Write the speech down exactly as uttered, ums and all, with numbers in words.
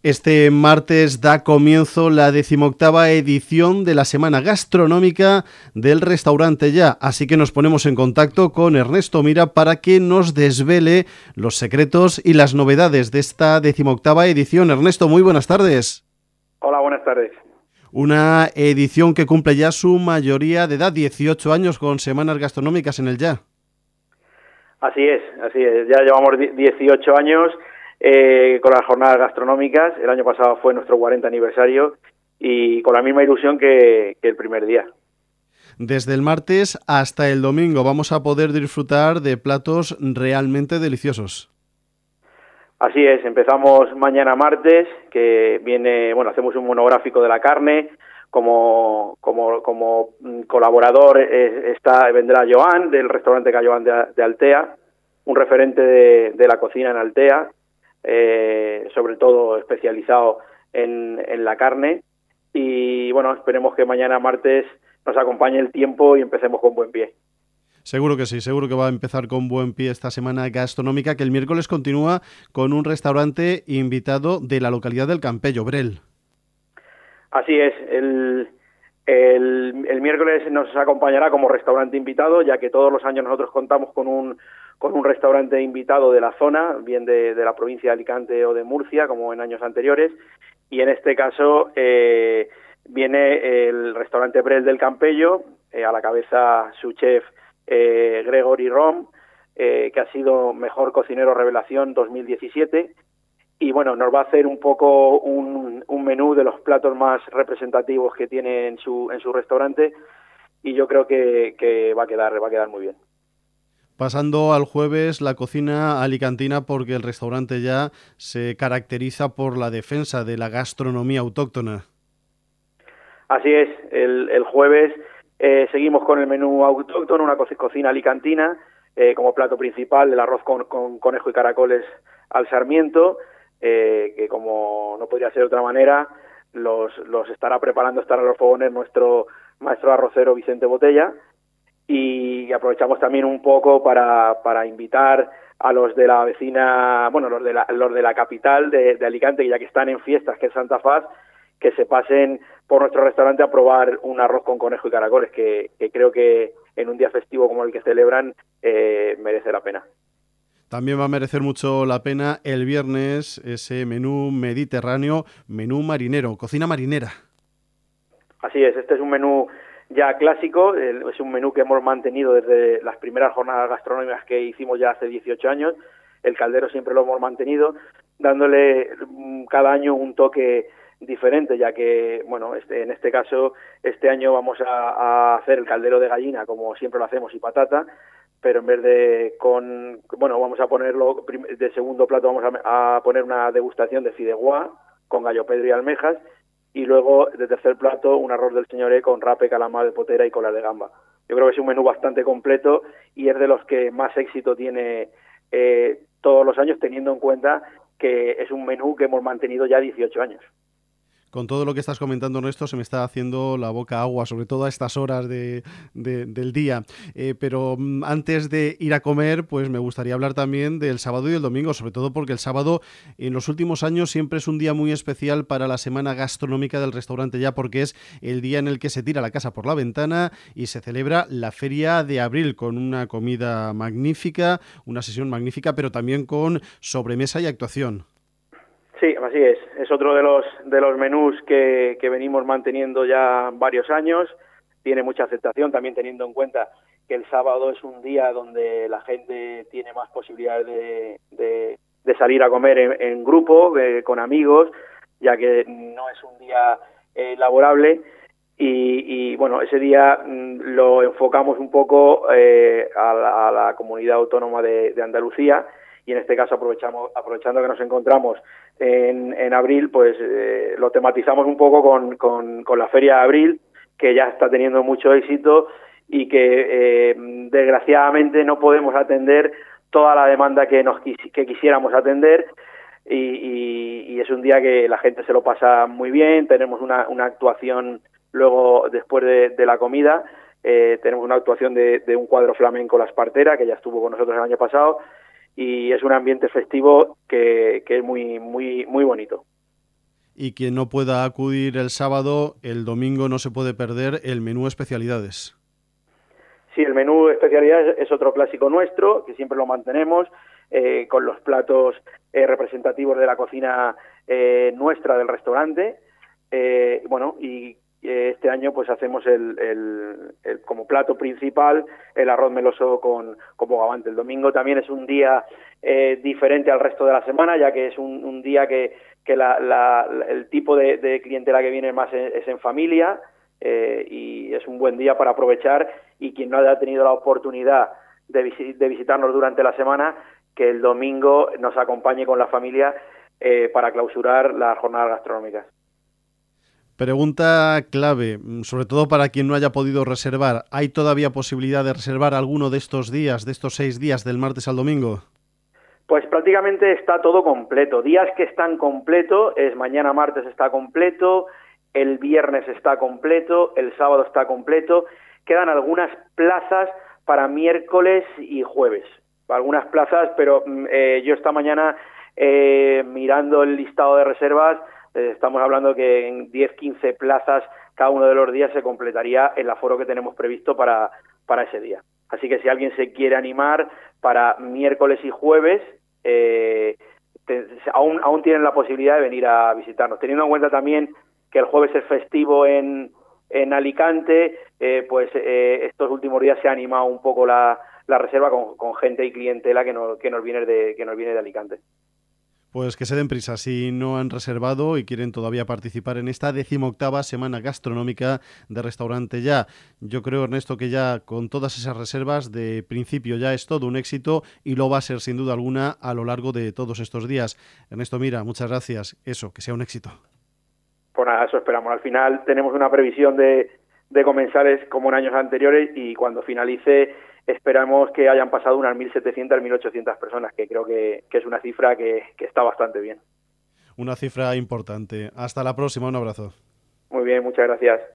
Este martes da comienzo la decimoctava edición de la Semana Gastronómica del Restaurante Ya, así que nos ponemos en contacto con Ernesto Mira para que nos desvele los secretos y las novedades de esta decimoctava edición. Ernesto, muy buenas tardes. Hola, buenas tardes. Una edición que cumple ya su mayoría de edad, dieciocho años con semanas gastronómicas en el Ya. Así es, así es. Ya llevamos dieciocho años eh, con las jornadas gastronómicas. El año pasado fue nuestro cuarenta aniversario y con la misma ilusión que, que el primer día. Desde el martes hasta el domingo vamos a poder disfrutar de platos realmente deliciosos. Así es, empezamos mañana martes, que viene, bueno, hacemos un monográfico de la carne. Como, como, como colaborador eh, está, vendrá Joan, del restaurante Joan de, de Altea, un referente de, de la cocina en Altea, eh, sobre todo especializado en, en la carne. Y bueno, esperemos que mañana martes nos acompañe el tiempo y empecemos con buen pie. Seguro que sí, seguro que va a empezar con buen pie esta semana gastronómica, que el miércoles continúa con un restaurante invitado de la localidad del Campello, Brel. Así es, el, el, el miércoles nos acompañará como restaurante invitado, ya que todos los años nosotros contamos con un con un restaurante invitado de la zona, bien de, de la provincia de Alicante o de Murcia, como en años anteriores, y en este caso eh, viene el restaurante Brel del Campello, eh, a la cabeza su chef eh, Gregory Rom, eh, que ha sido mejor cocinero revelación dos mil diecisiete, y bueno, nos va a hacer un poco un, un menú de los platos más representativos que tiene en su en su restaurante, y yo creo que, que va a quedar va a quedar muy bien. Pasando al jueves, la cocina alicantina, porque el restaurante Ya se caracteriza por la defensa de la gastronomía autóctona. Así es, el, el jueves eh, seguimos con el menú autóctono, una co- cocina alicantina, eh, como plato principal el arroz con, con conejo y caracoles al sarmiento, eh, que como no podría ser de otra manera, los, los estará preparando, estará a los fogones nuestro maestro arrocero Vicente Botella, y aprovechamos también un poco para, para invitar a los de la vecina, bueno, los de la, los de la capital de, de Alicante, ya que están en fiestas, que es Santa Faz, que se pasen por nuestro restaurante a probar un arroz con conejo y caracoles, que, que creo que en un día festivo como el que celebran eh, merece la pena. También va a merecer mucho la pena el viernes ese menú mediterráneo, menú marinero, cocina marinera. Así es, este es un menú ya clásico, es un menú que hemos mantenido desde las primeras jornadas gastronómicas que hicimos ya hace dieciocho años. El caldero siempre lo hemos mantenido, dándole cada año un toque diferente, ya que, bueno, este, en este caso, este año vamos a, a hacer el caldero de gallina, como siempre lo hacemos, y patata, pero en vez de con, bueno, vamos a ponerlo, de segundo plato vamos a, a poner una degustación de fideuá con gallo pedro y almejas, y luego de tercer plato un arroz del señoré con rape, calamar de potera y cola de gamba. Yo creo que es un menú bastante completo y es de los que más éxito tiene eh, todos los años, teniendo en cuenta que es un menú que hemos mantenido ya dieciocho años. Con todo lo que estás comentando, Ernesto, se me está haciendo la boca agua, sobre todo a estas horas de, de, del día. Eh, pero mm, antes de ir a comer, pues me gustaría hablar también del sábado y el domingo, sobre todo porque el sábado en los últimos años siempre es un día muy especial para la semana gastronómica del restaurante Ya, porque es el día en el que se tira la casa por la ventana y se celebra la Feria de Abril, con una comida magnífica, una sesión magnífica, pero también con sobremesa y actuación. Sí, así es. Es otro de los de los menús que, que venimos manteniendo ya varios años. Tiene mucha aceptación, también teniendo en cuenta que el sábado es un día donde la gente tiene más posibilidades de, de, de salir a comer en, en grupo, eh, con amigos, ya que no es un día eh, laborable. Y, y bueno, ese día mmm, lo enfocamos un poco eh, a, la, a la comunidad autónoma de, de Andalucía, y en este caso aprovechamos aprovechando que nos encontramos en, en abril, pues eh, lo tematizamos un poco con, con, con la Feria de Abril, que ya está teniendo mucho éxito y que eh, desgraciadamente no podemos atender toda la demanda que nos quis- que quisiéramos atender, y, y, y es un día que la gente se lo pasa muy bien. Tenemos una, una actuación luego después de, de la comida, eh, tenemos una actuación de, de un cuadro flamenco, La Espartera, que ya estuvo con nosotros el año pasado, y es un ambiente festivo que, que es muy muy muy bonito. y quien no pueda acudir el sábado, el domingo no se puede perder el menú especialidades. Sí, el menú especialidades es otro clásico nuestro, que siempre lo mantenemos, eh, con los platos eh, representativos de la cocina eh, nuestra del restaurante. Eh, bueno, y eh, este año pues hacemos el, el, el como plato principal el arroz meloso con, con bogavante. El domingo también es un día eh, diferente al resto de la semana, ya que es un, un día que, que la, la, el tipo de, de clientela que viene más es, es en familia. Eh, y es un buen día para aprovechar, y quien no haya tenido la oportunidad de, visi- de visitarnos durante la semana, que el domingo nos acompañe con la familia eh, para clausurar las jornadas gastronómicas. Pregunta clave, sobre todo para quien no haya podido reservar. ¿Hay todavía posibilidad de reservar alguno de estos días, de estos seis días del martes al domingo? Pues prácticamente está todo completo. Días que están completo es mañana martes está completo, el viernes está completo, el sábado está completo. Quedan algunas plazas para miércoles y jueves. Algunas plazas, pero eh, yo esta mañana eh, mirando el listado de reservas, eh, estamos hablando que en diez quince plazas cada uno de los días se completaría el aforo que tenemos previsto para, para ese día. Así que si alguien se quiere animar para miércoles y jueves, eh, te, aún, aún tienen la posibilidad de venir a visitarnos. Teniendo en cuenta también que el jueves es festivo en, en Alicante, eh, pues eh, estos últimos días se ha animado un poco la, la reserva con, con gente y clientela que, no, que, nos viene de, que nos viene de Alicante. Pues que se den prisa si no han reservado y quieren todavía participar en esta decimoctava semana gastronómica de Restaurante Ya. Yo creo, Ernesto, que ya con todas esas reservas de principio ya es todo un éxito, y lo va a ser sin duda alguna a lo largo de todos estos días. Ernesto Mira, muchas gracias. Eso, que sea un éxito. Pues nada, eso esperamos. Al final tenemos una previsión de, de comensales como en años anteriores, y cuando finalice esperamos que hayan pasado unas mil setecientas, mil ochocientas personas, que creo que, que es una cifra que, que está bastante bien. Una cifra importante. Hasta la próxima, un abrazo. Muy bien, muchas gracias.